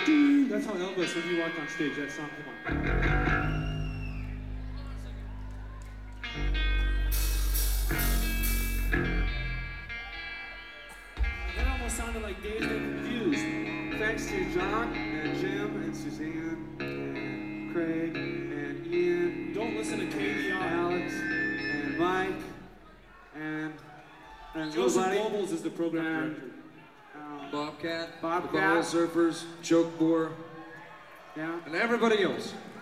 doo. That's how Elvis, when he walked on stage, that song, come on. That almost sounded like Dazed and Confused. Thanks to John and Jim and Suzanne and Craig and Ian. Don't listen to KVR. Alex and Mike and Joseph Nobles is the program director. Bobcat, the Bottle Surfers, Choke Bore, yeah, and everybody else.